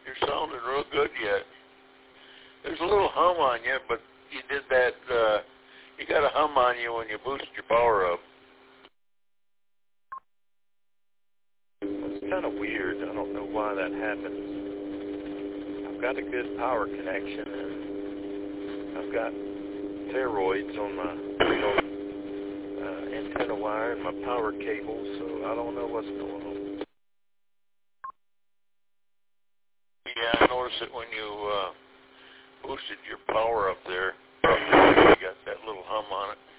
You're sounding real good yet. There's a little hum on you, but you did that, you got a hum on you when you boosted your power up. It's kind of weird. I don't know why that happens. I've got a good power connection, and I've got toroids on my antenna wire and my power cable, so I don't know what's going on. Yeah, I noticed it when you boosted your power up there. You got that little hum on it.